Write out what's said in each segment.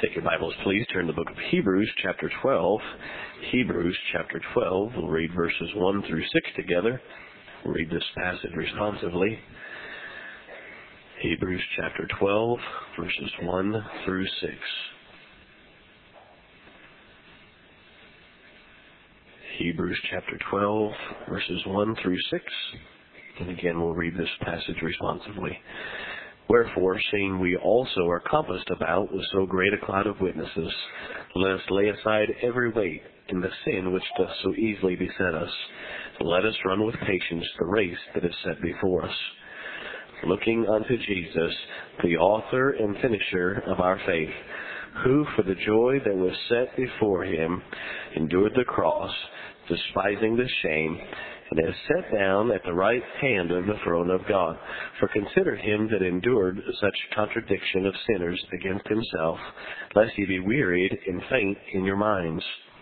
Take your Bibles, please. Turn to the book of Hebrews, chapter 12. Hebrews, chapter 12. We'll read verses 1 through 6 together. We'll read this passage responsively. Hebrews, chapter 12, verses 1 through 6. Hebrews, chapter 12, verses 1 through 6. And again, we'll read this passage responsively. Wherefore, seeing we also are compassed about with so great a cloud of witnesses, let us lay aside every weight and the sin which doth so easily beset us. Let us run with patience the race that is set before us, looking unto Jesus, the author and finisher of our faith, who for the joy that was set before him endured the cross, despising the shame, and is set down at the right hand of the throne of God. For consider him that endured such contradiction of sinners against himself, lest ye be wearied and faint in your minds.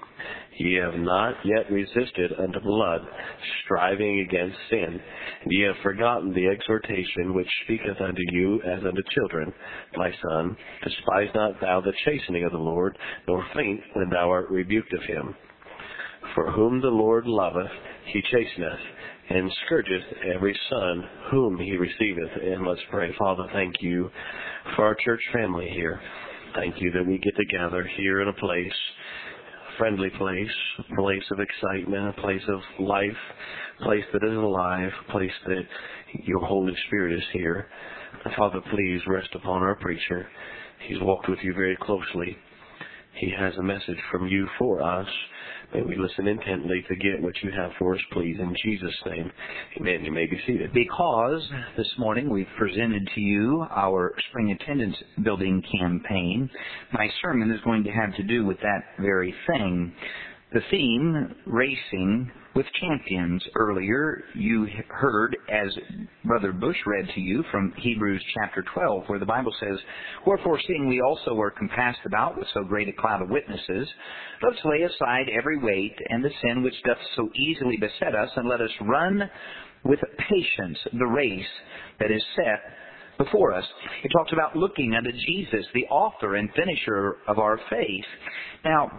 Ye have not yet resisted unto blood, striving against sin, and ye have forgotten the exhortation which speaketh unto you as unto children. My son, despise not thou the chastening of the Lord, nor faint when thou art rebuked of him. For whom the Lord loveth, he chasteneth, and scourgeth every son whom he receiveth. And let's pray. Father, thank you for our church family here. Thank you that we get together here in a place, friendly place, a place of excitement, a place of life, a place that is alive, a place that your Holy Spirit is here. Father, please rest upon our preacher. He's walked with you very closely. He has a message from you for us. May we listen intently to get what you have for us, please. In Jesus' name, amen. You may be seated. Because this morning we've presented to you our spring attendance building campaign, my sermon is going to have to do with that very thing. The theme, Racing with Champions. Earlier, you heard, as Brother Bush read to you from Hebrews chapter 12, where the Bible says, Wherefore, seeing we also are compassed about with so great a cloud of witnesses, let's lay aside every weight and the sin which doth so easily beset us, and let us run with patience the race that is set before us. It talks about looking unto Jesus, the author and finisher of our faith. Now,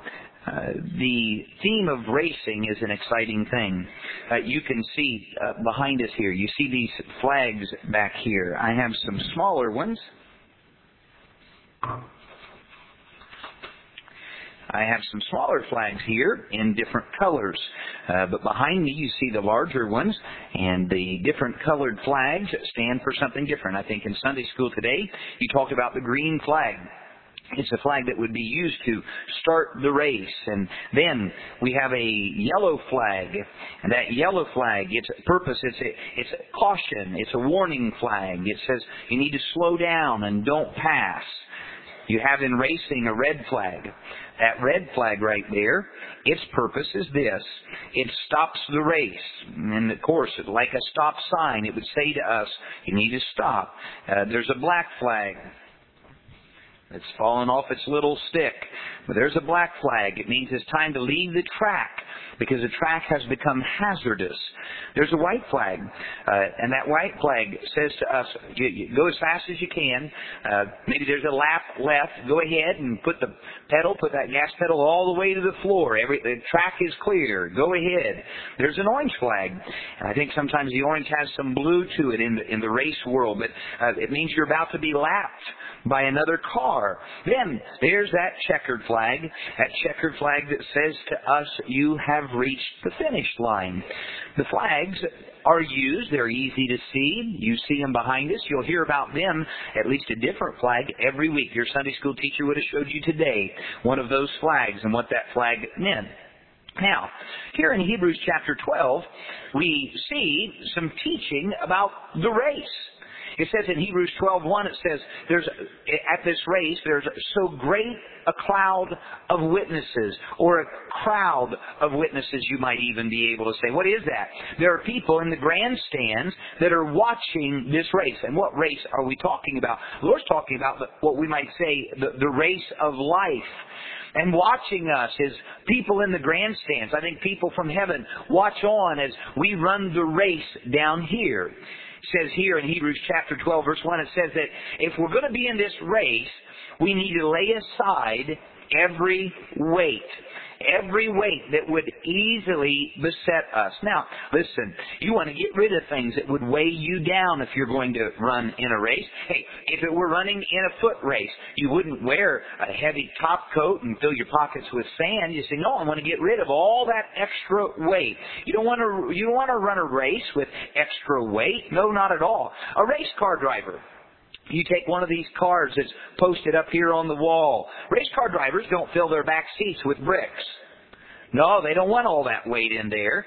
the theme of racing is an exciting thing. You can see behind us here, you see these flags back here. I have some smaller ones. I have some smaller flags here in different colors. But behind me you see the larger ones, and the different colored flags stand for something different. I think in Sunday school today you talked about the green flag. It's a flag that would be used to start the race. And then we have a yellow flag. And that yellow flag, its purpose, it's a caution. It's a warning flag. It says you need to slow down and don't pass. You have in racing a red flag. That red flag right there, its purpose is this. It stops the race. And of course, like a stop sign, it would say to us, you need to stop. There's a black flag. It's fallen off its little stick. But there's a black flag. It means it's time to leave the track because the track has become hazardous. There's a white flag. And that white flag says to us, you go as fast as you can. Maybe there's a lap left. Go ahead and put that gas pedal all the way to the floor. The track is clear. Go ahead. There's an orange flag. And I think sometimes the orange has some blue to it in the race world. But it means you're about to be lapped by another car. Then there's that checkered flag that says to us, you have reached the finish line. The flags are used. They're easy to see. You see them behind us. You'll hear about them, at least a different flag, every week. Your Sunday school teacher would have showed you today one of those flags and what that flag meant. Now, here in Hebrews chapter 12, we see some teaching about the race. It says in Hebrews 12:1, it says, at this race, there's so great a cloud of witnesses, or a crowd of witnesses, you might even be able to say. What is that? There are people in the grandstands that are watching this race. And what race are we talking about? The Lord's talking about what we might say, the race of life. And watching us is people in the grandstands. I think people from heaven watch on as we run the race down here. says here in Hebrews chapter 12, verse 1, it says that if we're going to be in this race, we need to lay aside every weight. Every weight that would easily beset us. Now, listen, you want to get rid of things that would weigh you down if you're going to run in a race. Hey, if it were running in a foot race, you wouldn't wear a heavy top coat and fill your pockets with sand. You say, no, I want to get rid of all that extra weight. You don't want to run a race with extra weight. No, not at all. A race car driver. You take one of these cars that's posted up here on the wall. Race car drivers don't fill their back seats with bricks. No, they don't want all that weight in there.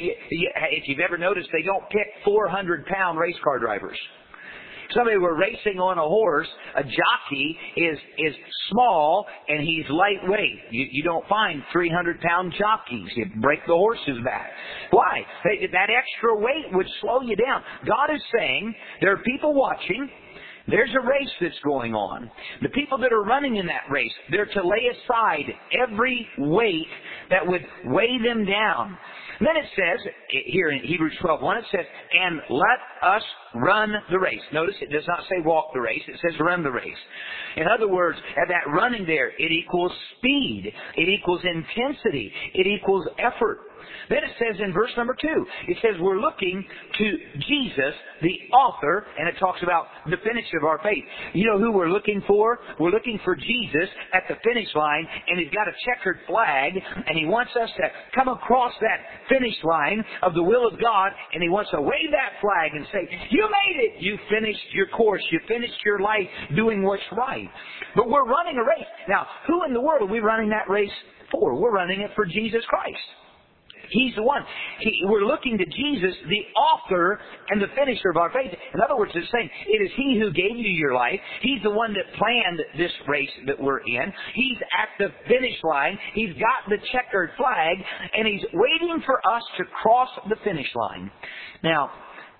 If you've ever noticed, they don't pick 400-pound race car drivers. Somebody were racing on a horse, a jockey is small and he's lightweight. You don't find 300-pound jockeys. You break the horse's back. Why? That extra weight would slow you down. God is saying there are people watching. There's a race that's going on. The people that are running in that race, they're to lay aside every weight that would weigh them down. And then it says, here in Hebrews 12:1, it says, and let us run the race. Notice it does not say walk the race, it says run the race. In other words, at that running there, it equals speed, it equals intensity, it equals effort. Then it says in verse number 2, it says we're looking to Jesus, the author, and it talks about the finish of our faith. You know who we're looking for? We're looking for Jesus at the finish line, and he's got a checkered flag, and he wants us to come across that finish line of the will of God, and he wants to wave that flag and say, you made it! You finished your course. You finished your life doing what's right. But we're running a race. Now, who in the world are we running that race for? We're running it for Jesus Christ. He's the one. We're looking to Jesus, the author and the finisher of our faith. In other words, it's saying it is He who gave you your life. He's the one that planned this race that we're in. He's at the finish line. He's got the checkered flag, and He's waiting for us to cross the finish line. Now,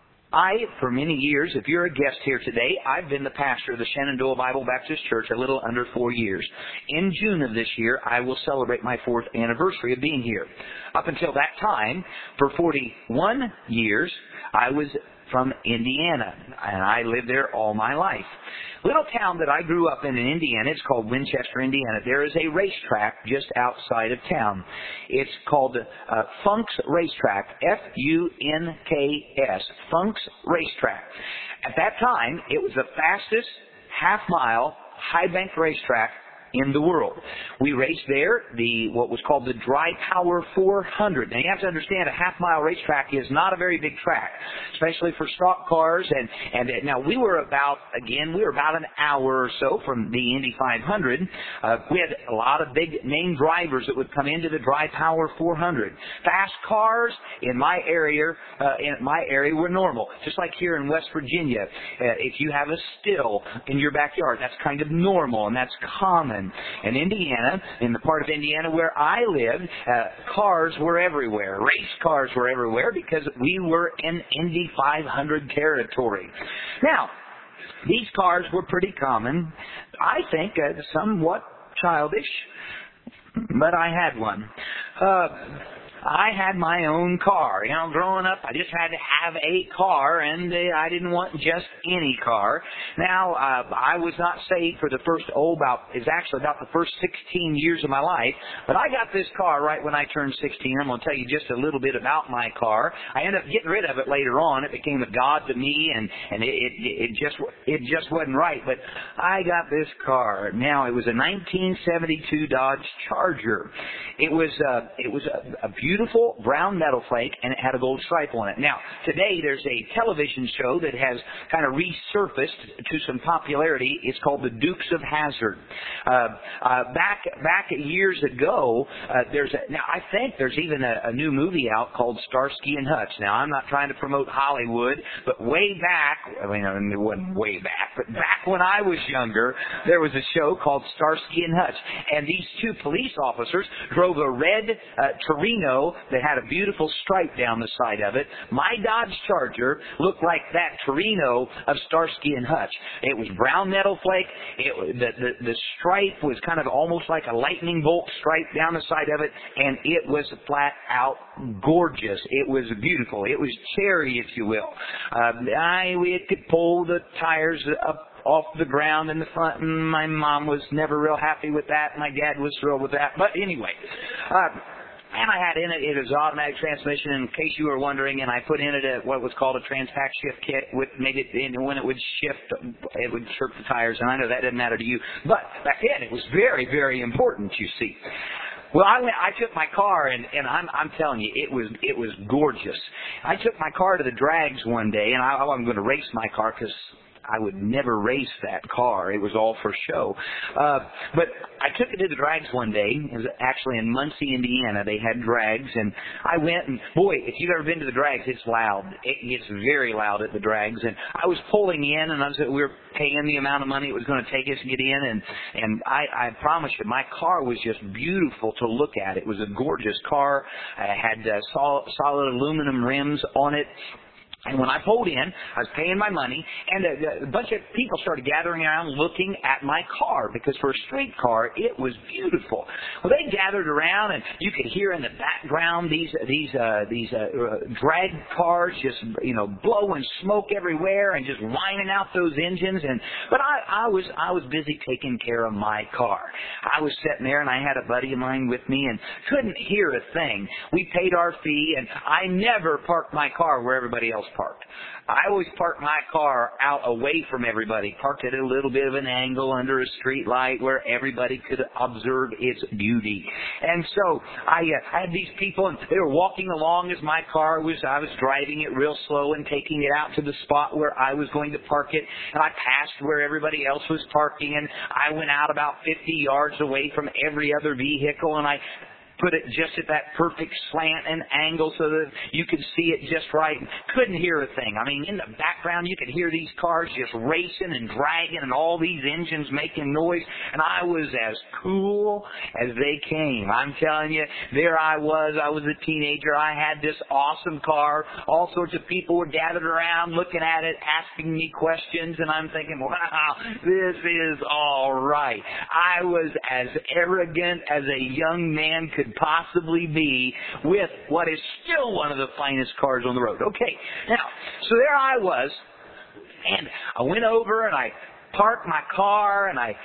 for many years, if you're a guest here today, I've been the pastor of the Shenandoah Bible Baptist Church a little under 4 years. In June of this year, I will celebrate my 4th anniversary of being here. Up until that time, for 41 years, I was from Indiana, and I lived there all my life. Little town that I grew up in Indiana, it's called Winchester, Indiana. There is a racetrack just outside of town. It's called Funk's Racetrack, F-U-N-K-S, Funk's Racetrack. At that time, it was the fastest half-mile high-bank racetrack in the world. We raced there, what was called the Dry Power 400. Now you have to understand, a half-mile racetrack is not a very big track, especially for stock cars. And now we were about an hour or so from the Indy 500. We had a lot of big name drivers that would come into the Dry Power 400. Fast cars in my area were normal. Just like here in West Virginia, if you have a still in your backyard, that's kind of normal and that's common. In Indiana, in the part of Indiana where I lived, cars were everywhere. Race cars were everywhere because we were in Indy 500 territory. Now, these cars were pretty common. I think somewhat childish, but I had one. I had my own car. You know, growing up, I just had to have a car, and I didn't want just any car. Now, I was not saved for about the first 16 years of my life, but I got this car right when I turned 16. I'm going to tell you just a little bit about my car. I ended up getting rid of it later on. It became a god to me, and it just wasn't right. But I got this car. Now, it was a 1972 Dodge Charger. It was a beautiful brown metal flake, and it had a gold stripe on it. Now, today there's a television show that has kind of resurfaced to some popularity. It's called The Dukes of Hazzard. Back years ago, I think there's even a new movie out called Starsky and Hutch. Now, I'm not trying to promote Hollywood, but way back, it wasn't way back, but back when I was younger, there was a show called Starsky and Hutch, and these two police officers drove a red Torino Torino that had a beautiful stripe down the side of it. My Dodge Charger looked like that Torino of Starsky and Hutch. It was brown metal flake. The stripe was kind of almost like a lightning bolt stripe down the side of it, and it was flat out gorgeous. It was beautiful. It was cherry, if you will. It could pull the tires up off the ground in the front, and my mom was never real happy with that. My dad was thrilled with that. But anyway, and I had in it was automatic transmission, in case you were wondering, and I put in it what was called a Transpac shift kit. Made it, and when it would shift, it would chirp the tires, and I know that didn't matter to you. But back then, it was very, very important, you see. Well, I took my car, and I'm telling you, it was gorgeous. I took my car to the drags one day, and I wasn't going to race my car because I would never race that car. It was all for show. But I took it to the drags one day. It was actually in Muncie, Indiana. They had drags, and I went, and boy, if you've ever been to the drags, it's loud. It gets very loud at the drags. And I was pulling in, and we were paying the amount of money it was going to take us to get in, and I promise you, my car was just beautiful to look at. It was a gorgeous car. It had solid aluminum rims on it. And when I pulled in, I was paying my money, and a bunch of people started gathering around looking at my car, because for a street car, it was beautiful. Well, they gathered around, and you could hear in the background these drag cars just, blowing smoke everywhere and just whining out those engines. But I was busy taking care of my car. I was sitting there, and I had a buddy of mine with me, and couldn't hear a thing. We paid our fee, and I never parked my car where everybody else parked. I always parked my car out away from everybody, parked at a little bit of an angle under a street light where everybody could observe its beauty. And so I had these people, and they were walking along as I was driving it real slow and taking it out to the spot where I was going to park it, and I passed where everybody else was parking, and I went out about 50 yards away from every other vehicle, and I put it just at that perfect slant and angle so that you could see it just right. Couldn't hear a thing. I mean, in the background, you could hear these cars just racing and dragging and all these engines making noise, and I was as cool as they came. I'm telling you, there I was a teenager. I had this awesome car. All sorts of people were gathered around looking at it, asking me questions, and I'm thinking, wow, this is all right. I was as arrogant as a young man could possibly be with what is still one of the finest cars on the road. Okay, now, so there I was, and I went over and I parked my car, and I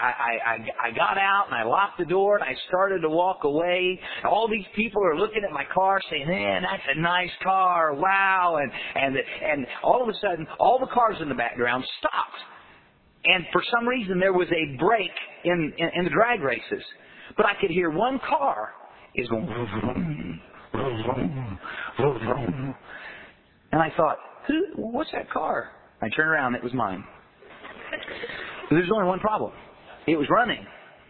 got out and I locked the door and I started to walk away. All these people are looking at my car saying, man, that's a nice car, wow, and all of a sudden all the cars in the background stopped. And for some reason there was a break in the drag races. But I could hear one car is going, vroom, vroom, vroom, vroom. And I thought, what's that car? I turned around, it was mine. There's only one problem. It was running.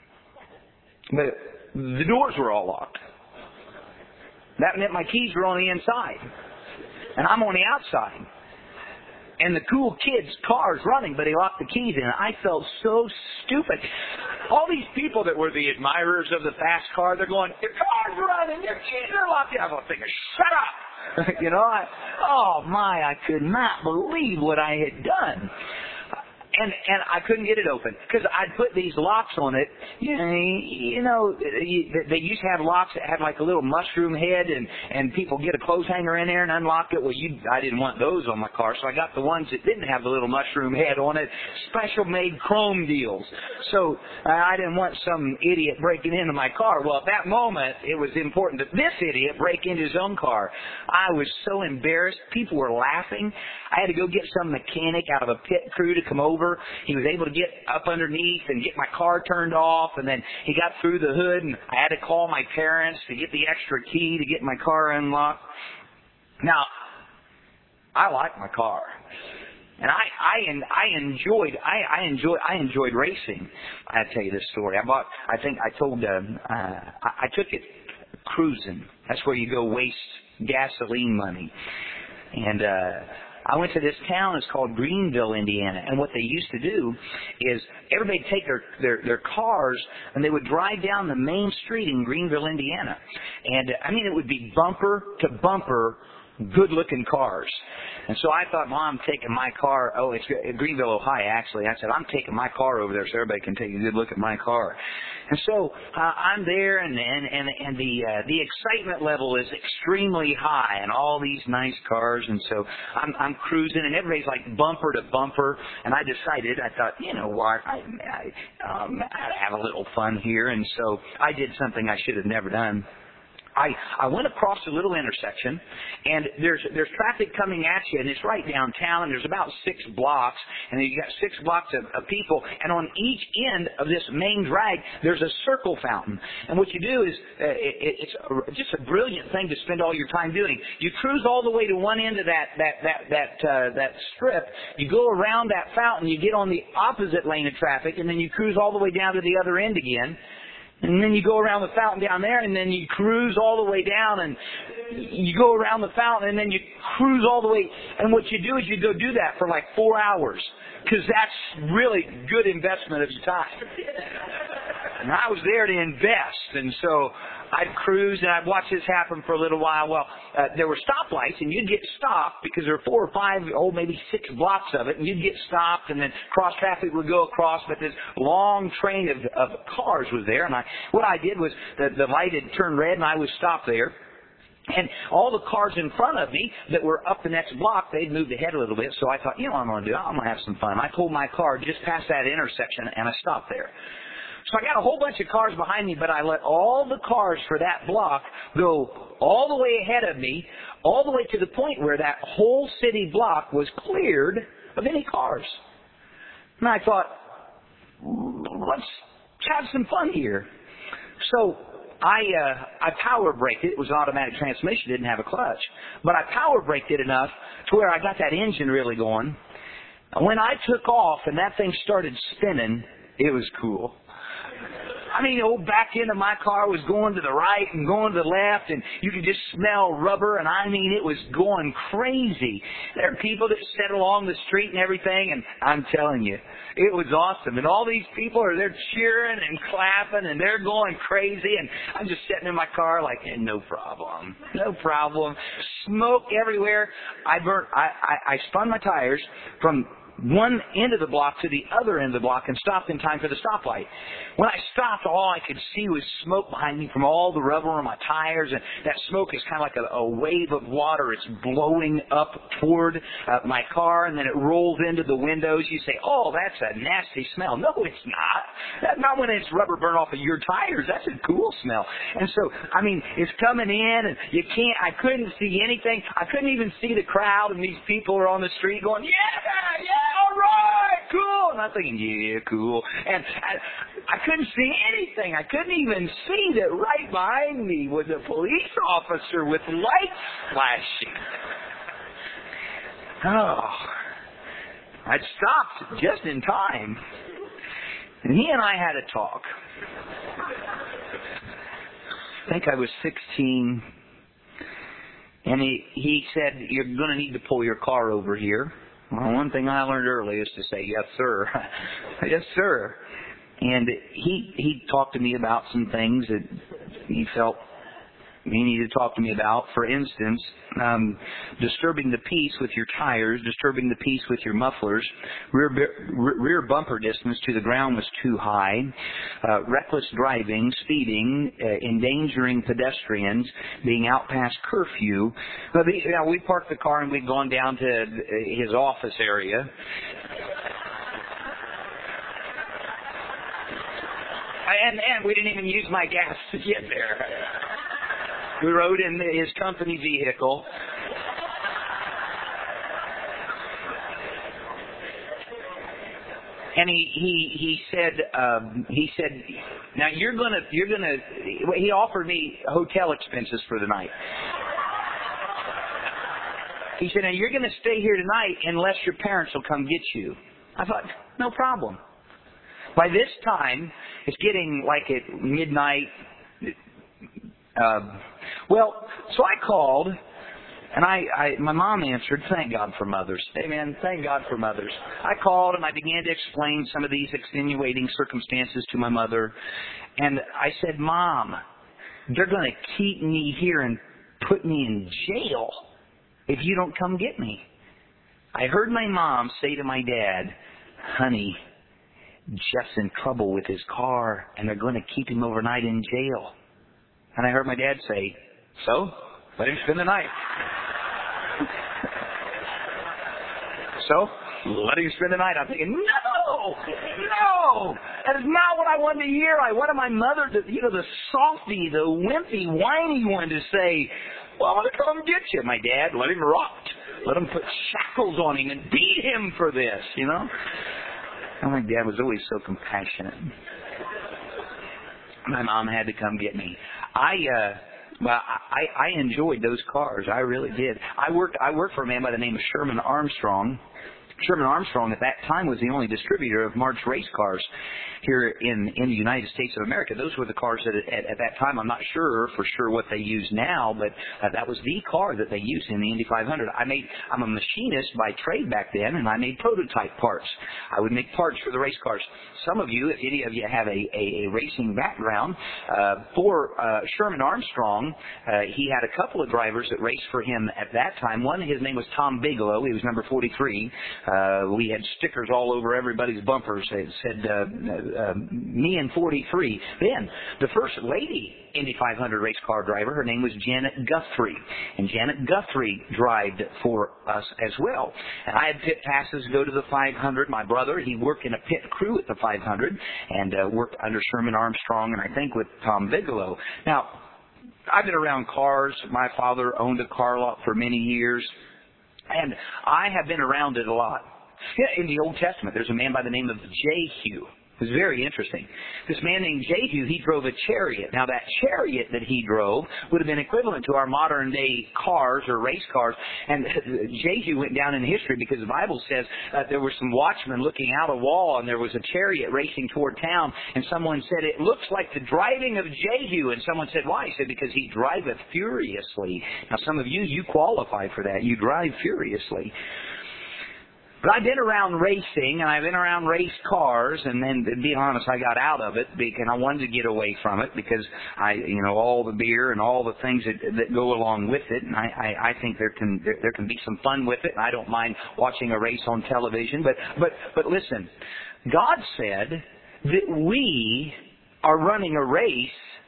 But the doors were all locked. That meant my keys were on the inside. And I'm on the outside. And the cool kid's car's running, but he locked the keys in. I felt so stupid. All these people that were the admirers of the fast car, they're going, your car's running, your keys are locked. I'm thinking, shut up. I could not believe what I had done. And I couldn't get it open because I'd put these locks on it. They used to have locks that had like a little mushroom head, and people get a clothes hanger in there and unlock it. Well, I didn't want those on my car, so I got the ones that didn't have the little mushroom head on it, special made chrome deals. So I didn't want some idiot breaking into my car. Well, at that moment, it was important that this idiot break into his own car. I was so embarrassed. People were laughing. I had to go get some mechanic out of a pit crew to come over. He was able to get up underneath and get my car turned off, and then he got through the hood, and I had to call my parents to get the extra key to get my car unlocked. Think I like my car. And I enjoyed racing. I tell you this story. I took it cruising. That's where you go waste gasoline money. And I went to this town. It's called Greenville, Indiana. And what they used to do is everybody would take their cars and they would drive down the main street in Greenville, Indiana. And, I mean, it would be bumper to bumper good-looking cars. And so I thought, Mom, I'm taking my car. Oh, it's Greenville, Ohio, actually. I said, I'm taking my car over there so everybody can take a good look at my car. And so I'm there, and the excitement level is extremely high, and all these nice cars. And so I'm cruising, and everybody's like bumper to bumper. And I decided, I thought, you know what, I'd have a little fun here. And so I did something I should have never done. I went across a little intersection, and there's traffic coming at you, and it's right downtown, and there's about 6 blocks, and you got 6 blocks of people, and on each end of this main drag, there's a circle fountain. And what you do is, it's just a brilliant thing to spend all your time doing. You cruise all the way to one end of that strip, you go around that fountain, you get on the opposite lane of traffic, and then you cruise all the way down to the other end again. And then you go around the fountain down there, and then you cruise all the way down, and you go around the fountain, and then you cruise all the way. And what you do is you go do that for like 4 hours, because that's really good investment of your time. And I was there to invest, and so I'd cruise and I'd watch this happen for a little while. Well, there were stoplights, and you'd get stopped because there were 4 or 5, maybe 6 blocks of it, and you'd get stopped, and then cross traffic would go across. But this long train of cars was there, and what I did was the light had turned red, and I was stopped there. And all the cars in front of me that were up the next block, they'd moved ahead a little bit. So I thought, you know what I'm going to do? I'm going to have some fun. I pulled my car just past that intersection, and I stopped there. So I got a whole bunch of cars behind me, but I let all the cars for that block go all the way ahead of me, all the way to the point where that whole city block was cleared of any cars. And I thought, let's have some fun here. So I power braked it. It was an automatic transmission, didn't have a clutch. But I power braked it enough to where I got that engine really going. And when I took off and that thing started spinning, it was cool. I mean, the old back end of my car was going to the right and going to the left, and you could just smell rubber, and I mean, it was going crazy. There are people that sit along the street and everything, and I'm telling you, it was awesome. And all these people are there cheering and clapping, and they're going crazy, and I'm just sitting in my car like, no problem, no problem. Smoke everywhere. I spun my tires from one end of the block to the other end of the block and stopped in time for the stoplight. When I stopped, all I could see was smoke behind me from all the rubber on my tires, and that smoke is kind of like a wave of water. It's blowing up toward my car, and then it rolls into the windows. You say, oh, that's a nasty smell. No, it's not. That's not when it's rubber burn off of your tires. That's a cool smell. And so, I mean, it's coming in, and I couldn't see anything. I couldn't even see the crowd, and these people are on the street going, yeah, all right, cool. And I'm thinking, yeah, cool. And I couldn't see anything. I couldn't even see that right behind me was a police officer with lights flashing. Oh, I'd stopped just in time. And he and I had a talk. I think I was 16. And he said, you're going to need to pull your car over here. Well, one thing I learned early is to say, yes, sir. Yes, sir. And he talked to me about some things that he felt he needed to talk to me about. For instance, disturbing the peace with your tires, disturbing the peace with your mufflers, rear bumper distance to the ground was too high, reckless driving, speeding, endangering pedestrians, being out past curfew. We parked the car and we'd gone down to his office area. And we didn't even use my gas to get there. We rode in his company vehicle. And he said, now he offered me hotel expenses for the night. He said, now you're going to stay here tonight unless your parents will come get you. I thought, no problem. By this time, it's getting like at midnight. So I called And my mom answered, thank God for mothers. Amen. Thank God for mothers. I called and I began to explain some of these extenuating circumstances to my mother. And I said, Mom, they're going to keep me here and put me in jail if you don't come get me. I heard my mom say to my dad, honey, Jeff's in trouble with his car and they're going to keep him overnight in jail. And I heard my dad say, so? Let him spend the night. So, let him spend the night. I'm thinking, no! That is not what I wanted to hear. I wanted my mother to, the softy, the wimpy, whiny one to say, well, I'm going to come get you. My dad, let him rot. Let him put shackles on him and beat him for this, And my dad was always so compassionate. My mom had to come get me. I enjoyed those cars. I really did. I worked for a man by the name of Sherman Armstrong. Sherman Armstrong at that time was the only distributor of March race cars here in the United States of America. Those were the cars that at that time, I'm not sure for sure what they use now, but that was the car that they used in the Indy 500. I'm a machinist by trade back then, and I made prototype parts. I would make parts for the race cars. Some of you, if any of you have a racing background, for Sherman Armstrong, he had a couple of drivers that raced for him at that time. One, his name was Tom Bigelow. He was number 43. We had stickers all over everybody's bumpers that said, me and 43. Then, the first lady Indy 500 race car driver, her name was Janet Guthrie. And Janet Guthrie drove for us as well. And I had pit passes to go to the 500. My brother, he worked in a pit crew at the 500 and worked under Sherman Armstrong and I think with Tom Bigelow. Now, I've been around cars. My father owned a car lot for many years. And I have been around it a lot. In the Old Testament, there's a man by the name of Jehu. It was very interesting. This man named Jehu, he drove a chariot. Now, that chariot that he drove would have been equivalent to our modern-day cars or race cars. And Jehu went down in history because the Bible says that there were some watchmen looking out a wall, and there was a chariot racing toward town. And someone said, it looks like the driving of Jehu. And someone said, why? He said, because he driveth furiously. Now, some of you qualify for that. You drive furiously. But I've been around racing, and I've been around race cars, and then, to be honest, I got out of it because I wanted to get away from it because all the beer and all the things that go along with it, and I think there can be some fun with it, and I don't mind watching a race on television. But listen, God said that we are running a race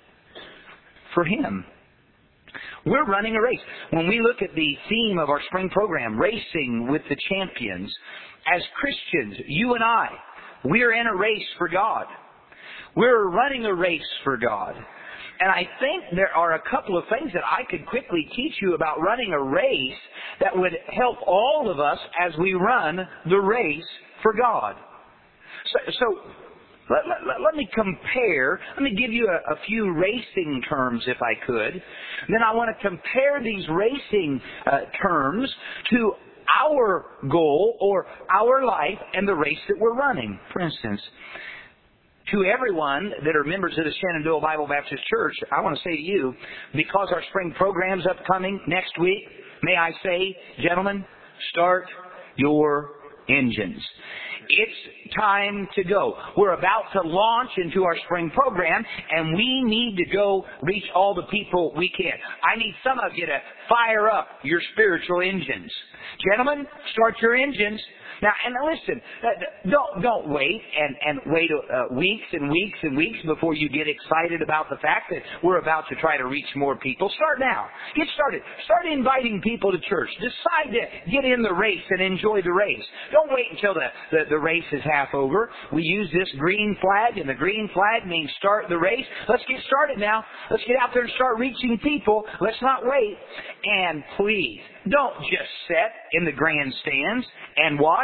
for Him. We're running a race. When we look at the theme of our spring program, Racing with the Champions, as Christians, you and I, we're in a race for God. We're running a race for God. And I think there are a couple of things that I could quickly teach you about running a race that would help all of us as we run the race for God. So let me compare. Let me give you a few racing terms, if I could. Then I want to compare these racing terms to our goal or our life and the race that we're running. For instance, to everyone that are members of the Shenandoah Bible Baptist Church, I want to say to you, because our spring program's upcoming next week, may I say, gentlemen, start your engines. It's time to go. We're about to launch into our spring program, and we need to go reach all the people we can. I need some of you to fire up your spiritual engines. Gentlemen, start your engines. Now, and listen, don't wait and wait weeks and weeks and weeks before you get excited about the fact that we're about to try to reach more people. Start now. Get started. Start inviting people to church. Decide to get in the race and enjoy the race. Don't wait until the race is half over. We use this green flag, and the green flag means start the race. Let's get started now. Let's get out there and start reaching people. Let's not wait. And please, don't just sit in the grandstands and watch.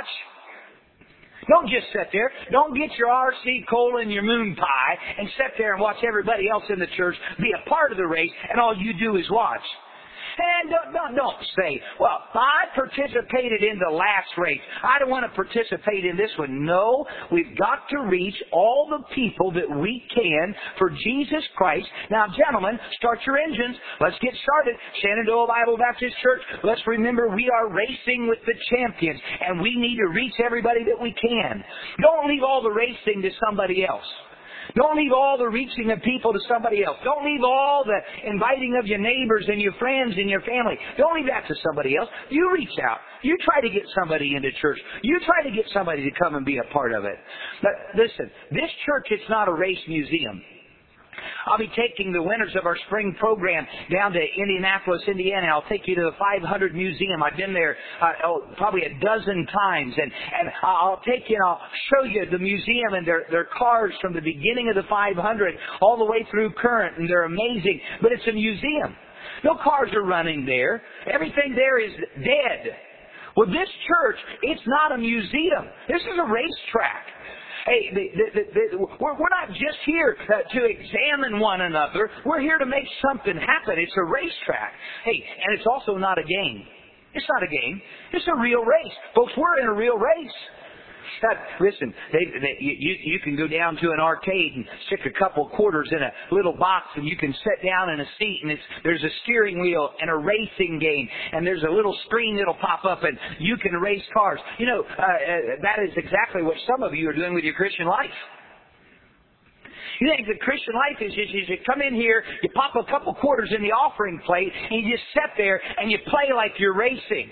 Don't just sit there. Don't get your RC Cola and your moon pie and sit there and watch everybody else in the church be a part of the race, and all you do is watch. And don't say, well, I participated in the last race. I don't want to participate in this one. No, we've got to reach all the people that we can for Jesus Christ. Now, gentlemen, start your engines. Let's get started. Shenandoah Bible Baptist Church, let's remember we are racing with the champions, and we need to reach everybody that we can. Don't leave all the racing to somebody else. Don't leave all the reaching of people to somebody else. Don't leave all the inviting of your neighbors and your friends and your family. Don't leave that to somebody else. You reach out. You try to get somebody into church. You try to get somebody to come and be a part of it. But listen, this church, it's not a race museum. I'll be taking the winners of our spring program down to Indianapolis, Indiana. I'll take you to the 500 Museum. I've been there probably a dozen times. And I'll take you and I'll show you the museum and their cars from the beginning of the 500 all the way through current. And they're amazing. But it's a museum. No cars are running there. Everything there is dead. Well, this church, it's not a museum. This is a racetrack. Hey, we're not just here to examine one another. We're here to make something happen. It's a racetrack. Hey, and it's also not a game. It's not a game. It's a real race. Folks, we're in a real race. Listen, you can go down to an arcade and stick a couple quarters in a little box, and you can sit down in a seat, and there's a steering wheel and a racing game, and there's a little screen that'll pop up, and you can race cars. You know, that is exactly what some of you are doing with your Christian life. You think the Christian life is just you come in here, you pop a couple quarters in the offering plate, and you just sit there and you play like you're racing.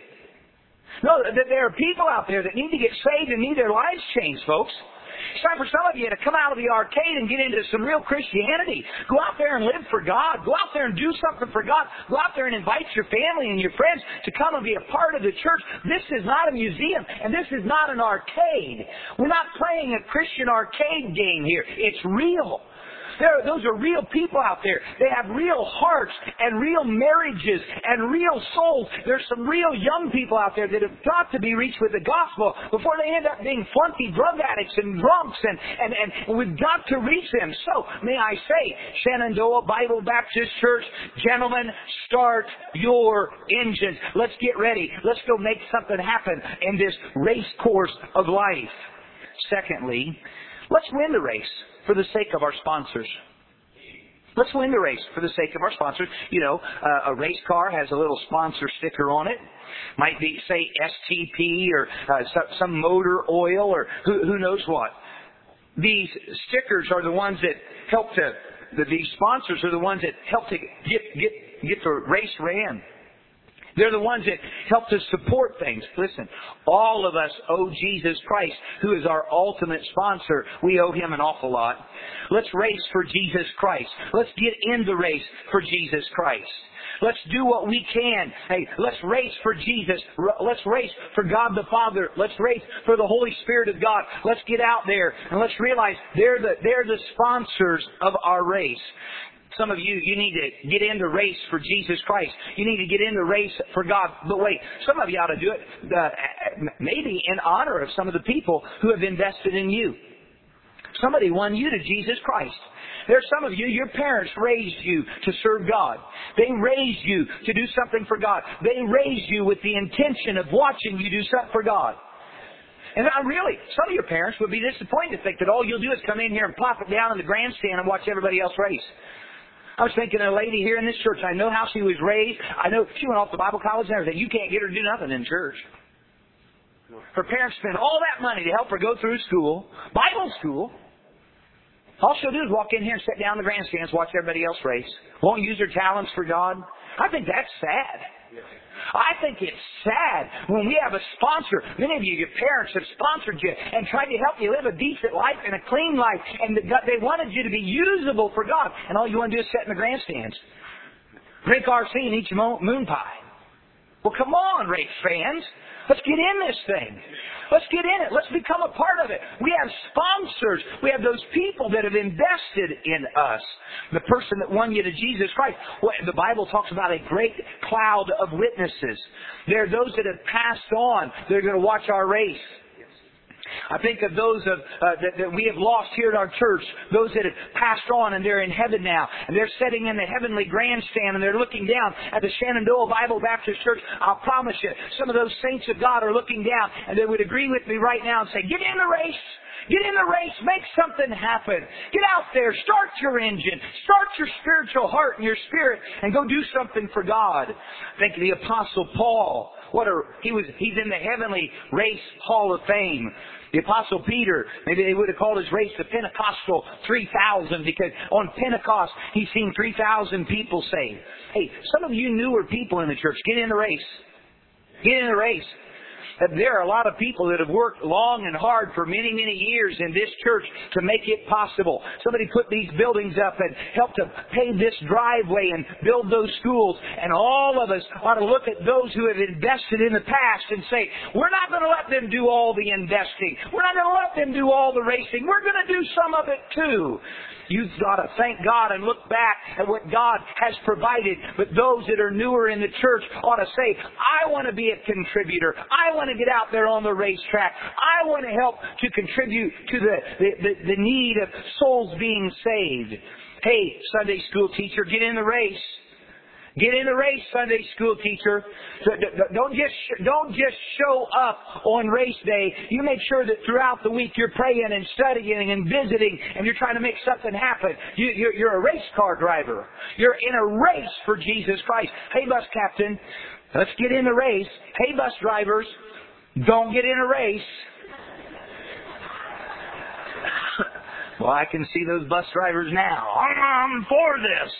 No, there are people out there that need to get saved and need their lives changed, folks. It's time for some of you to come out of the arcade and get into some real Christianity. Go out there and live for God. Go out there and do something for God. Go out there and invite your family and your friends to come and be a part of the church. This is not a museum, and this is not an arcade. We're not playing a Christian arcade game here. It's real. Those are real people out there. They have real hearts and real marriages and real souls. There's some real young people out there that have got to be reached with the gospel before they end up being flunky drug addicts and drunks, and we've got to reach them. So, may I say, Shenandoah Bible Baptist Church, gentlemen, start your engines. Let's get ready. Let's go make something happen in this race course of life. Secondly, let's win the race for the sake of our sponsors. Let's win the race for the sake of our sponsors. You know, a race car has a little sponsor sticker on it. Might be, say, STP or some motor oil or who knows what. These stickers are the ones that help these sponsors are the ones that help to get the race ran. They're the ones that help to support things. Listen, all of us owe Jesus Christ, who is our ultimate sponsor. We owe Him an awful lot. Let's race for Jesus Christ. Let's get in the race for Jesus Christ. Let's do what we can. Hey, let's race for Jesus. Let's race for God the Father. Let's race for the Holy Spirit of God. Let's get out there and let's realize they're the sponsors of our race. Some of you need to get in the race for Jesus Christ. You need to get in the race for God. But wait, some of you ought to do it maybe in honor of some of the people who have invested in you. Somebody won you to Jesus Christ. There's some of you, your parents raised you to serve God. They raised you to do something for God. They raised you with the intention of watching you do something for God. And some of your parents would be disappointed to think that all you'll do is come in here and plop it down in the grandstand and watch everybody else race. I was thinking of a lady here in this church. I know how she was raised. I know she went off to Bible college and everything. You can't get her to do nothing in church. Her parents spent all that money to help her go through school, Bible school. All she'll do is walk in here and sit down in the grandstands, watch everybody else race. Won't use her talents for God. I think that's sad. I think it's sad when we have a sponsor. Many of you, your parents have sponsored you and tried to help you live a decent life and a clean life, and they wanted you to be usable for God. And all you want to do is sit in the grandstands, drink RC and eat your moon pie. Well, come on, race fans. Let's get in this thing. Let's get in it. Let's become a part of it. We have sponsors. We have those people that have invested in us. The person that won you to Jesus Christ. Well, the Bible talks about a great cloud of witnesses. There are those that have passed on. They're going to watch our race. I think of those that we have lost here at our church, those that have passed on and they're in heaven now, and they're sitting in the heavenly grandstand and they're looking down at the Shenandoah Bible Baptist Church. I'll promise you, some of those saints of God are looking down and they would agree with me right now and say, get in the race. Get in the race. Make something happen. Get out there. Start your engine. Start your spiritual heart and your spirit and go do something for God. Think of the Apostle Paul. He's in the heavenly race hall of fame. The Apostle Peter, maybe they would have called his race the Pentecostal 3,000 because on Pentecost he's seen 3,000 people saved. Hey, some of you newer people in the church, get in the race. Get in the race. There are a lot of people that have worked long and hard for many, many years in this church to make it possible. Somebody put these buildings up and helped to pave this driveway and build those schools. And all of us ought to look at those who have invested in the past and say, we're not going to let them do all the investing. We're not going to let them do all the racing. We're going to do some of it too. You've got to thank God and look back at what God has provided. But those that are newer in the church ought to say, I want to be a contributor. I want to get out there on the racetrack. I want to help to contribute to the need of souls being saved. Hey, Sunday school teacher, get in the race. Get in the race, Sunday school teacher. Don't just show up on race day. You make sure that throughout the week you're praying and studying and visiting and you're trying to make something happen. You're a race car driver. You're in a race for Jesus Christ. Hey, bus captain, let's get in the race. Hey, bus drivers, don't get in a race. Well, I can see those bus drivers now. I'm for this.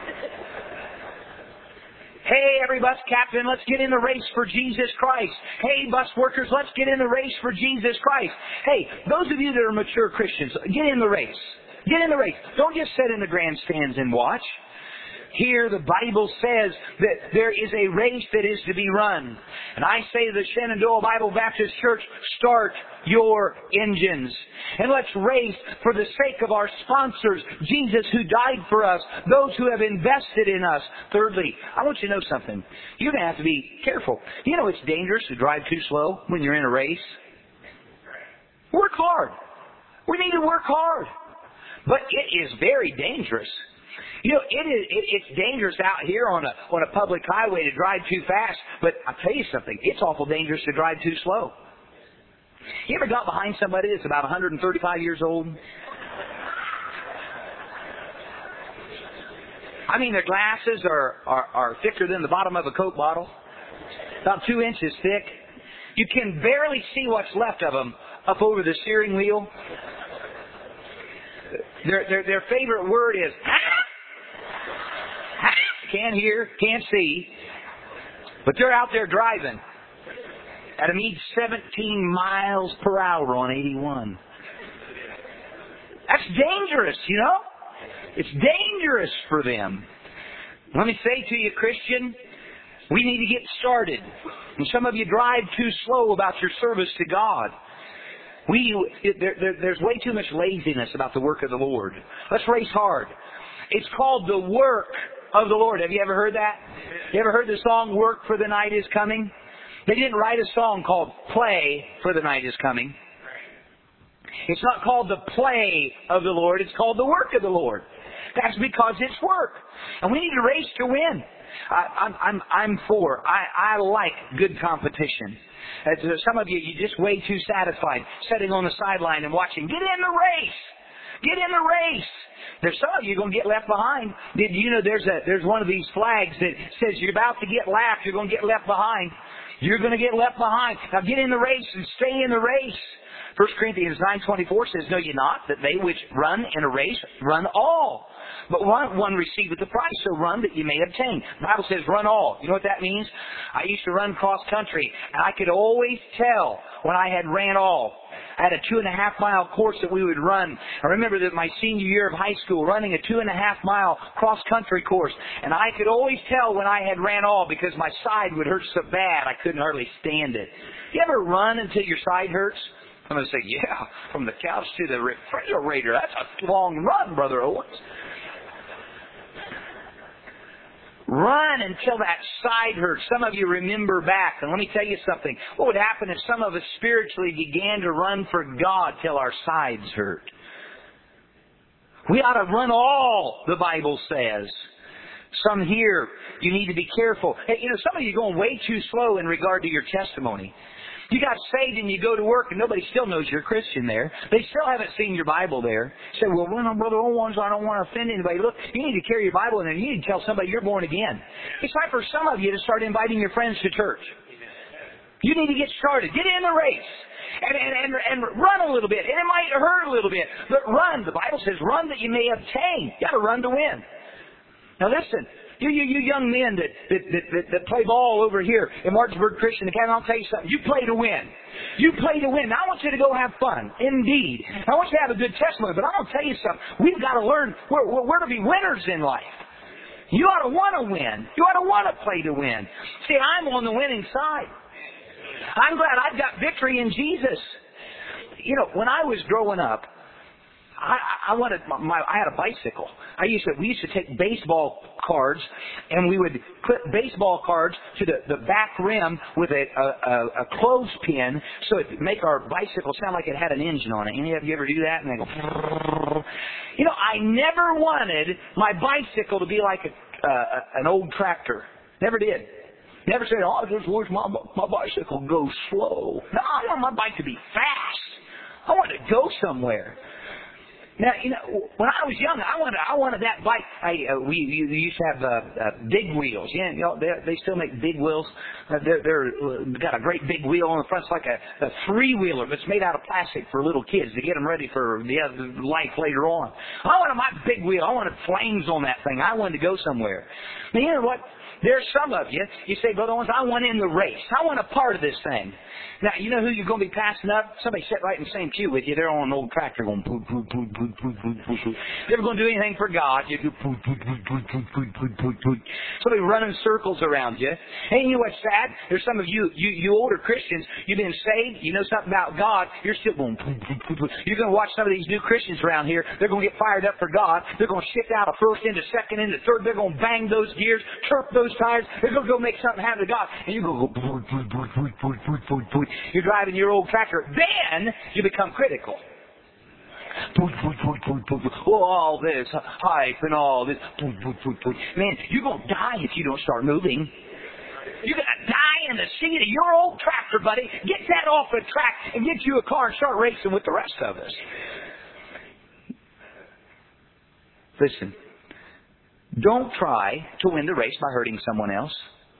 Hey, every bus captain, let's get in the race for Jesus Christ. Hey, bus workers, let's get in the race for Jesus Christ. Hey, those of you that are mature Christians, get in the race. Get in the race. Don't just sit in the grandstands and watch. Here the Bible says that there is a race that is to be run. And I say to the Shenandoah Bible Baptist Church, start your engines. And let's race for the sake of our sponsors, Jesus who died for us, those who have invested in us. Thirdly, I want you to know something. You're going to have to be careful. You know it's dangerous to drive too slow when you're in a race. Work hard. We need to work hard. But it is very dangerous. You know, it's dangerous out here on a public highway to drive too fast, but I'll tell you something, it's awful dangerous to drive too slow. You ever got behind somebody that's about 135 years old? I mean, their glasses are thicker than the bottom of a Coke bottle, about 2 inches thick. You can barely see what's left of them up over the steering wheel. Their favorite word is can't hear, can't see, but they're out there driving at a mean 17 miles per hour on 81. That's dangerous, you know? It's dangerous for them. Let me say to you, Christian, we need to get started. And some of you drive too slow about your service to God. There's way too much laziness about the work of the Lord. Let's race hard. It's called the work of the Lord. Have you ever heard that? You ever heard the song, Work for the Night is Coming? They didn't write a song called Play for the Night is Coming. It's not called the play of the Lord. It's called the work of the Lord. That's because it's work. And we need to race to win. I like good competition. Some of you just way too satisfied sitting on the sideline and watching. Get in the race. Get in the race. There's some of you going to get left behind. Did you know there's one of these flags that says you're about to get lapped, you're going to get left behind. You're going to get left behind. Now get in the race and stay in the race. 1 Corinthians 9:24 says, know ye not that they which run in a race run all? But one receiveth the prize, so run that you may obtain. The Bible says run all. You know what that means? I used to run cross country, and I could always tell when I had ran all. I had a 2.5-mile course that we would run. I remember that my senior year of high school, running a 2.5-mile cross-country course. And I could always tell when I had ran all because my side would hurt so bad I couldn't hardly stand it. You ever run until your side hurts? I'm going to say, yeah, from the couch to the refrigerator. That's a long run, Brother Owens. Run until that side hurts. Some of you remember back, and let me tell you something. What would happen if some of us spiritually began to run for God till our sides hurt? We ought to run all, the Bible says. Some here, you need to be careful. Hey, some of you are going way too slow in regard to your testimony. You got saved and you go to work and nobody still knows you're a Christian there. They still haven't seen your Bible there. You say, well, Brother Owens, I don't want to offend anybody. Look, you need to carry your Bible in there. You need to tell somebody you're born again. It's time for some of you to start inviting your friends to church. You need to get started. Get in the race. And run a little bit. And it might hurt a little bit. But run. The Bible says, run that you may obtain. You got to run to win. Now listen. You young men that play ball over here in Martinsburg Christian Academy, I'll tell you something. You play to win. You play to win. Now, I want you to go have fun. Indeed. I want you to have a good testimony. But I'm going to tell you something. We've got to learn we're to be winners in life. You ought to want to win. You ought to want to play to win. See, I'm on the winning side. I'm glad I've got victory in Jesus. When I was growing up, I had a bicycle. We used to take baseball cards and we would clip baseball cards to the back rim with a clothespin so it'd make our bicycle sound like it had an engine on it. Any of you ever do that? And they go, I never wanted my bicycle to be like an old tractor. Never did. Never said, oh, this is where my bicycle goes slow. No, I want my bike to be fast. I want to go somewhere. Now, when I was young, I wanted that bike. We used to have big wheels. They still make big wheels. They're got a great big wheel on the front. It's like a three-wheeler that's made out of plastic for little kids to get them ready for the life later on. I wanted my big wheel. I wanted flames on that thing. I wanted to go somewhere. Now, you know what? There's some of you say, Brother Owens, I want in the race. I want a part of this thing. Now, you know who you're going to be passing up? Somebody sit right in the same pew with you. They're on an old tractor going, poo, poo, poo, poo, poo, poo, poo, poo. Never going to do anything for God. You do poo, poo, poo, poo, poo, poo, poo, poo, poo. Somebody running circles around you. And you know what's sad? There's some of you older Christians, you've been saved, you know something about God, you're still going, poo, poo, poo, poo. You're going to watch some of these new Christians around here. They're going to get fired up for God. They're going to shift out of first into second into third. They're going to bang those gears, chirp those tires. They're going to go make something happen to God. And you go, poo, poo, poo, poo, poo, poo, poo, poo. You're driving your old tractor. Then you become critical. All this hype and all this. Man, you're going to die if you don't start moving. You're going to die in the seat of your old tractor, buddy. Get that off the track and get you a car and start racing with the rest of us. Listen, don't try to win the race by hurting someone else.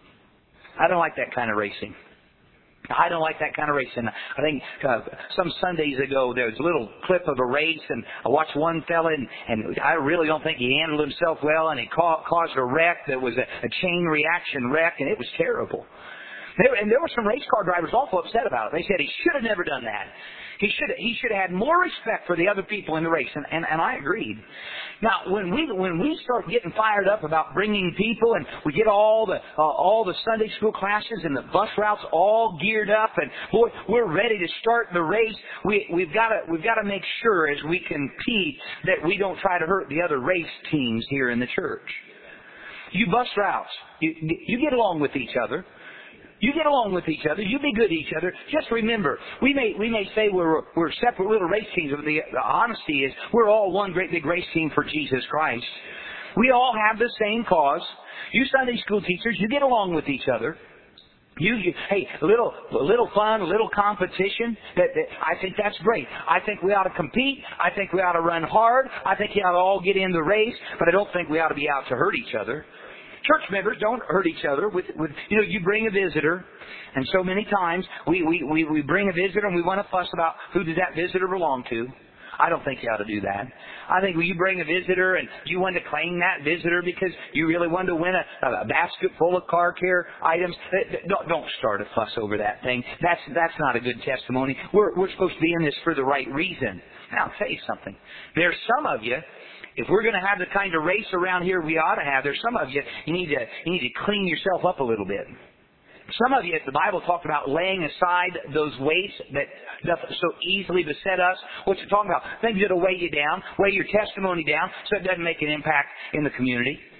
I don't like that kind of racing. I don't like that kind of racing. I think some Sundays ago there was a little clip of a race, and I watched one fella, and I really don't think he handled himself well, and he caused a wreck that was a chain reaction wreck, and it was terrible. And there were some race car drivers awful upset about it. They said he should have never done that. He should have had more respect for the other people in the race, and I agreed. Now, when we start getting fired up about bringing people, and we get all the Sunday school classes and the bus routes all geared up, and boy, we're ready to start the race. We've got to make sure as we compete that we don't try to hurt the other race teams here in the church. You bus routes, you get along with each other. You get along with each other. You be good to each other. Just remember, we may say we're separate little race teams, but the honesty is we're all one great big race team for Jesus Christ. We all have the same cause. You Sunday school teachers, you get along with each other. Hey, a little fun, a little competition. I think that's great. I think we ought to compete. I think we ought to run hard. I think we ought to all get in the race. But I don't think we ought to be out to hurt each other. Church members don't hurt each other. You bring a visitor, and so many times we bring a visitor and we want to fuss about who does that visitor belong to. I don't think you ought to do that. I think when you bring a visitor and you want to claim that visitor because you really want to win a basket full of car care items, don't start a fuss over that thing. That's not a good testimony. We're supposed to be in this for the right reason. Now, I'll tell you something. There's some of you. If we're going to have the kind of race around here we ought to have, there's some of you need to clean yourself up a little bit. Some of you, the Bible talked about laying aside those weights that so easily beset us. What's it talking about? Things that'll weigh you down, weigh your testimony down, so it doesn't make an impact in the community.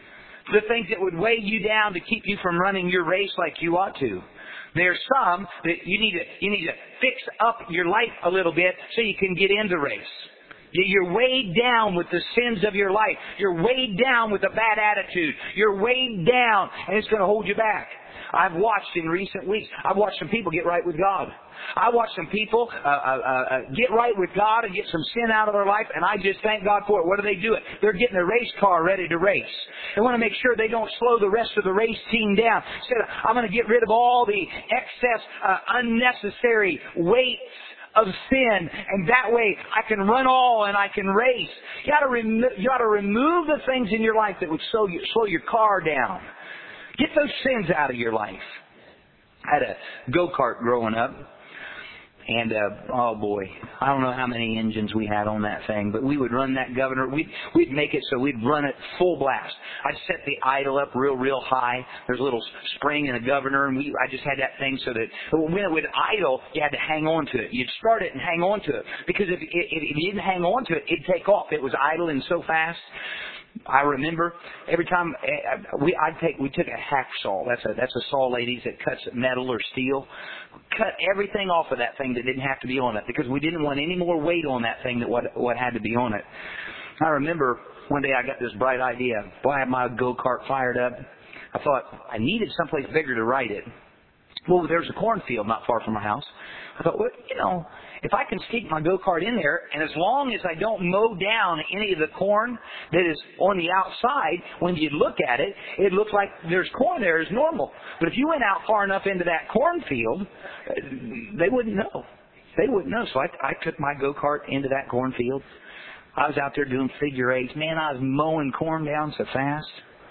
The things that would weigh you down to keep you from running your race like you ought to. There's some that you need to fix up your life a little bit so you can get into race. You're weighed down with the sins of your life. You're weighed down with a bad attitude. You're weighed down, and it's going to hold you back. I've watched in recent weeks, I've watched some people get right with God. I watched some people get right with God and get some sin out of their life, and I just thank God for it. What do they do? They're getting a race car ready to race. They want to make sure they don't slow the rest of the race team down. Instead of, I'm going to get rid of all the excess, unnecessary weights of sin, and that way I can run all and I can race. You got to remove the things in your life that would slow your car down. Get those sins out of your life. I had a go-kart growing up, and oh boy, I don't know how many engines we had on that thing, but we would run that governor. We'd make it so we'd run it full blast. I'd set the idle up real high. There's a little spring in the governor, and I just had that thing so that when it would idle, you had to hang on to it. You'd start it and hang on to it, because if you didn't hang on to it, it'd take off. It was idling so fast. I remember every time we took a hacksaw. That's a saw, ladies, that cuts metal or steel. Cut everything off of that thing that didn't have to be on it, because we didn't want any more weight on that thing than what had to be on it. I remember one day I got this bright idea. Boy, I had my go-kart fired up. I thought I needed someplace bigger to ride it. Well, there's a cornfield not far from my house. I thought, well, if I can stick my go-kart in there, and as long as I don't mow down any of the corn that is on the outside, when you look at it, it looks like there's corn there as normal. But if you went out far enough into that cornfield, they wouldn't know. They wouldn't know. So I took my go-kart into that cornfield. I was out there doing figure eights. Man, I was mowing corn down so fast.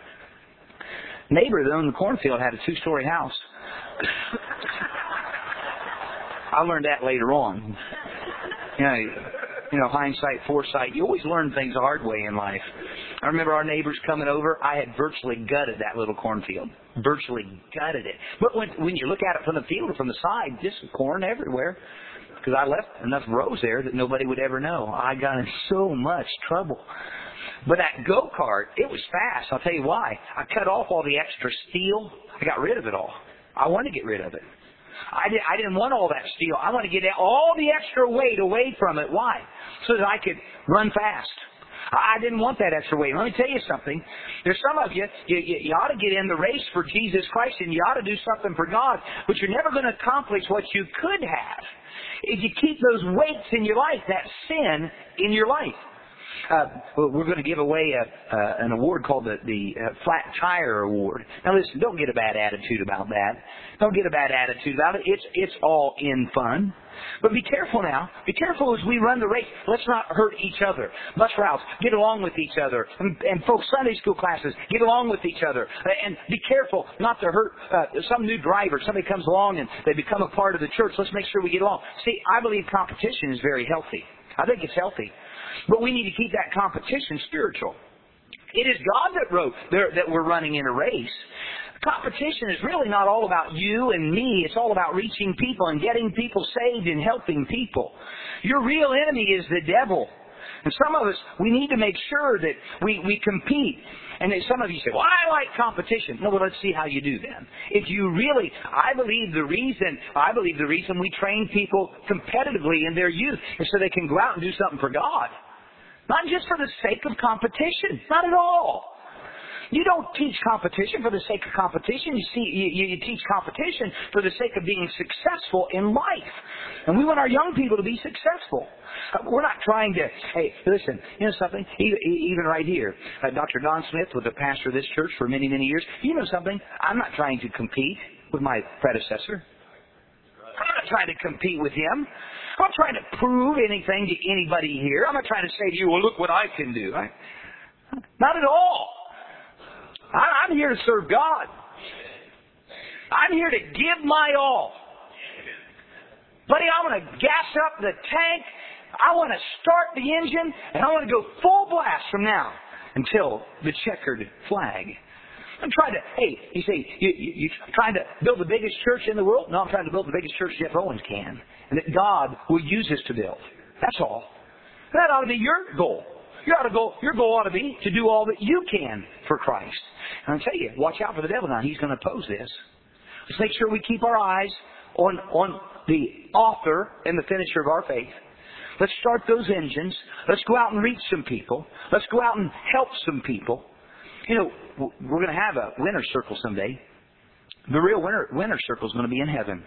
Neighbor that owned the cornfield had a 2-story house. I learned that later on. You know, hindsight, foresight. You always learn things the hard way in life. I remember our neighbors coming over. I had virtually gutted that little cornfield. Virtually gutted it. But when you look at it from the field or from the side, just corn everywhere. Because I left enough rows there that nobody would ever know. I got in so much trouble. But that go-kart, it was fast. I'll tell you why. I cut off all the extra steel. I got rid of it all. I wanted to get rid of it. I didn't want all that steel. I wanted to get all the extra weight away from it. Why? So that I could run fast. I didn't want that extra weight. Let me tell you something. There's some of you ought to get in the race for Jesus Christ, and you ought to do something for God, but you're never going to accomplish what you could have if you keep those weights in your life, that sin in your life. We're going to give away an award called the Flat Tire Award. Now listen, don't get a bad attitude about that. Don't get a bad attitude about it. It's all in fun. But be careful now. Be careful as we run the race. Let's not hurt each other. Bus routes, get along with each other. And folks, Sunday school classes, get along with each other. And be careful not to hurt some new driver. Somebody comes along and they become a part of the church. Let's make sure we get along. See, I believe competition is very healthy. I think it's healthy. But we need to keep that competition spiritual. It is God that wrote that we're running in a race. Competition is really not all about you and me. It's all about reaching people and getting people saved and helping people. Your real enemy is the devil. And some of us, we need to make sure that we compete. And then some of you say, well, I like competition. No, well, let's see how you do then. If you really, I believe the reason we train people competitively in their youth is so they can go out and do something for God. Not just for the sake of competition. Not at all. You don't teach competition for the sake of competition. You teach competition for the sake of being successful in life. And we want our young people to be successful. We're not trying to, hey, listen, you know something? Even right here, Dr. Don Smith was a pastor of this church for many, many years. You know something? I'm not trying to compete with my predecessor. I'm not trying to compete with him. I'm not trying to prove anything to anybody here. I'm not trying to say to you, well, look what I can do. Not at all. I'm here to serve God. I'm here to give my all. Buddy, I want to gas up the tank. I want to start the engine, and I want to go full blast from now until the checkered flag. I'm trying to, hey, you say, you're trying to build the biggest church in the world? No, I'm trying to build the biggest church Jeff Owens can, and that God will use us to build. That's all. That ought to be your goal. Your goal ought to be to do all that you can for Christ. And I tell you, watch out for the devil now. He's going to oppose this. Let's make sure we keep our eyes on the author and the finisher of our faith. Let's start those engines. Let's go out and reach some people. Let's go out and help some people. You know, we're going to have a winner's circle someday. The real winner's circle is going to be in heaven.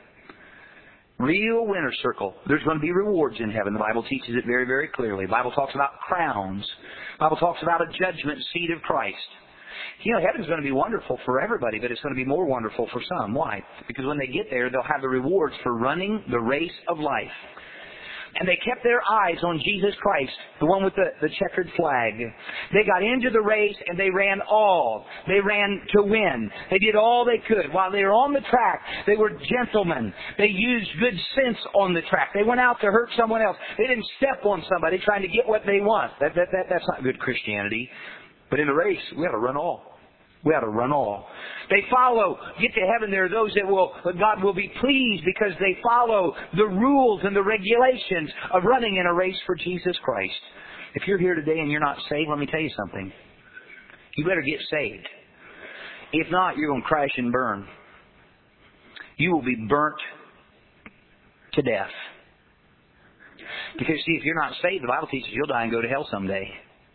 Real winner's circle. There's going to be rewards in heaven. The Bible teaches it very, very clearly. The Bible talks about crowns. The Bible talks about a judgment seat of Christ. You know, heaven's going to be wonderful for everybody, but it's going to be more wonderful for some. Why? Because when they get there, they'll have the rewards for running the race of life. And they kept their eyes on Jesus Christ, the one with the checkered flag. They got into the race and they ran all. They ran to win. They did all they could. While they were on the track, they were gentlemen. They used good sense on the track. They went out to hurt someone else. They didn't step on somebody trying to get what they want. That's not good Christianity. But in the race, we ought to run all. We ought to run all. They follow. Get to heaven, there are those that God will be pleased because they follow the rules and the regulations of running in a race for Jesus Christ. If you're here today and you're not saved, let me tell you something. You better get saved. If not, you're going to crash and burn. You will be burnt to death. Because, see, if you're not saved, the Bible teaches you'll die and go to hell someday.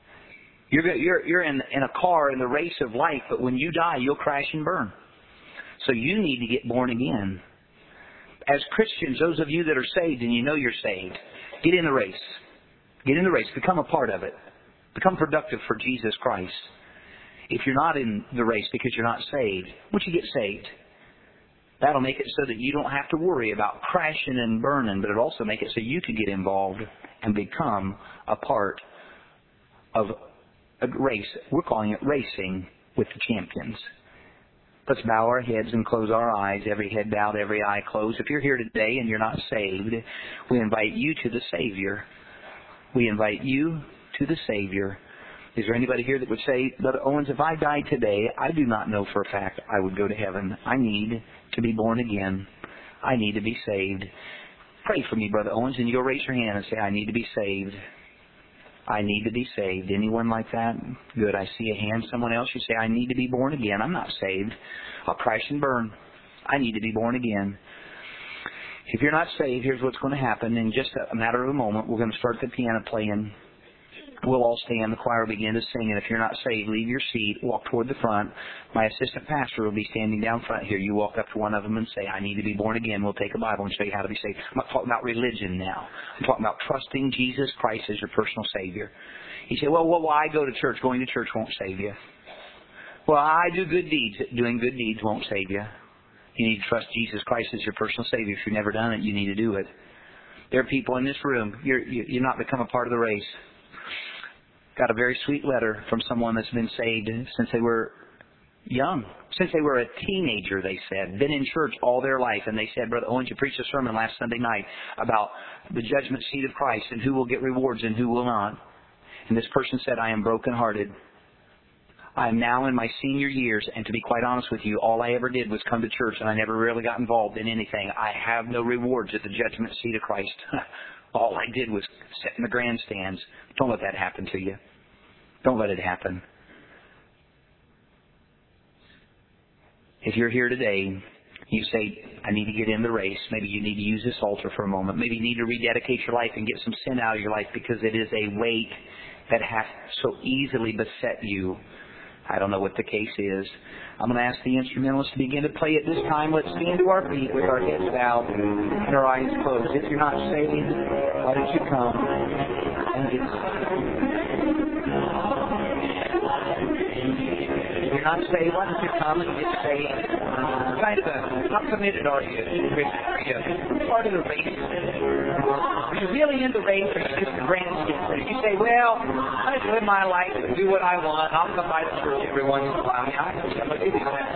You're in a car in the race of life, but when you die, you'll crash and burn. So you need to get born again. As Christians, those of you that are saved and you know you're saved, get in the race. Get in the race. Become a part of it. Become productive for Jesus Christ. If you're not in the race because you're not saved, once you get saved, that'll make it so that you don't have to worry about crashing and burning, but it'll also make it so you can get involved and become a part of a race. We're calling it racing with the champions. Let's bow our heads and close our eyes. Every head bowed, every eye closed. If you're here today and you're not saved, we invite you to the Savior. We invite you to the Savior. Is there anybody here that would say, Brother Owens, if I died today, I do not know for a fact I would go to heaven. I need to be born again. I need to be saved. Pray for me, Brother Owens, and you'll raise your hand and say, I need to be saved. I need to be saved. Anyone like that? Good. I see a hand. Someone else, you say, I need to be born again. I'm not saved. I'll crash and burn. I need to be born again. If you're not saved, here's what's going to happen. In just a matter of a moment, we're going to start the piano playing. We'll all stand. The choir will begin to sing. And if you're not saved, leave your seat. Walk toward the front. My assistant pastor will be standing down front here. You walk up to one of them and say, I need to be born again. We'll take a Bible and show you how to be saved. I'm not talking about religion now. I'm talking about trusting Jesus Christ as your personal Savior. You say, well, I go to church. Going to church won't save you. Well, I do good deeds. Doing good deeds won't save you. You need to trust Jesus Christ as your personal Savior. If you've never done it, you need to do it. There are people in this room. You're not become a part of the race. Got a very sweet letter from someone that's been saved since they were young. Since they were a teenager, they said. Been in church all their life. And they said, Brother Owens, you preached a sermon last Sunday night about the judgment seat of Christ and who will get rewards and who will not. And this person said, I am brokenhearted. I am now in my senior years, and to be quite honest with you, all I ever did was come to church, and I never really got involved in anything. I have no rewards at the judgment seat of Christ. All I did was sit in the grandstands. Don't let that happen to you. Don't let it happen. If you're here today, you say, I need to get in the race. Maybe you need to use this altar for a moment. Maybe you need to rededicate your life and get some sin out of your life because it is a weight that has so easily beset you. I don't know what the case is. I'm going to ask the instrumentalists to begin to play at this time. Let's stand to our feet with our heads bowed and our eyes closed. If you're not saved, why don't you come and get saved? If you're not saved, why don't you come and get saved? How committed are you? Are you part of the race? Are you really in the race or are you just a grandstand? If you say, well, I just live my life and do what I want. I'll come by the church every once in a while. I know some of you do that.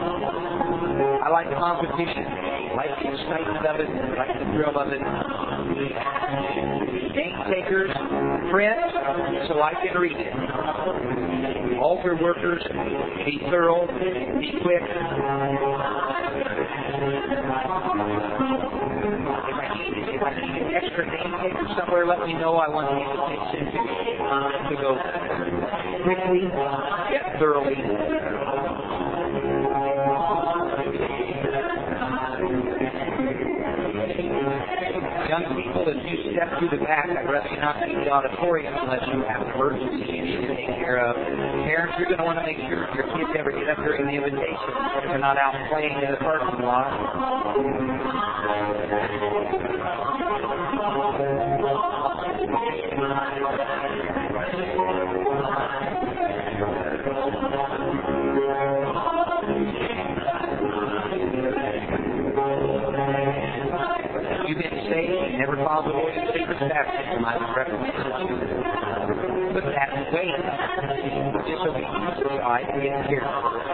I like competition. I like the excitement of it. I like the thrill of it. Name takers, print, so I can read it. Altar workers, be thorough, be quick. If I need an extra name taker somewhere, let me know. I want the invitation to go quickly, yet thoroughly. Young people, as you step through the back, I'd rather you not leave the auditorium unless you have an emergency you need to take care of. Parents, you're going to want to make sure your kids ever get up during the invitation so they're not out playing in the parking lot. You've been saved and never followed the Lord's secret baptism, I would recommend that you put that away. Disobedience aside and get here.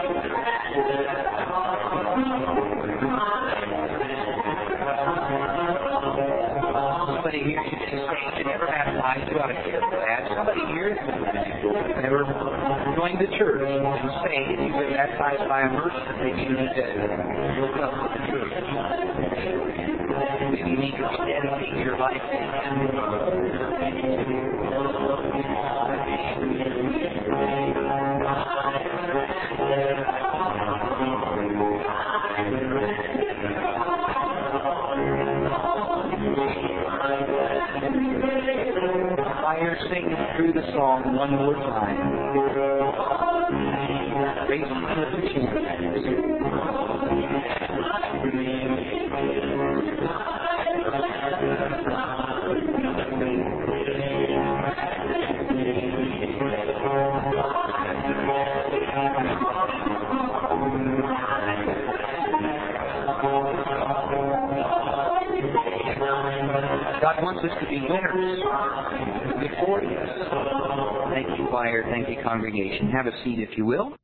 Somebody here you've been saved and never baptized, you ought to care for that. Somebody here never joined the church and saved, you've been baptized by immersion, maybe you need to come to the church. Maybe you need to dedicate your life to Him. Fire singing through the song one more time. Raising the chance. God wants us to be winners, victorious. Thank you, choir. Thank you, congregation. Have a seat if you will.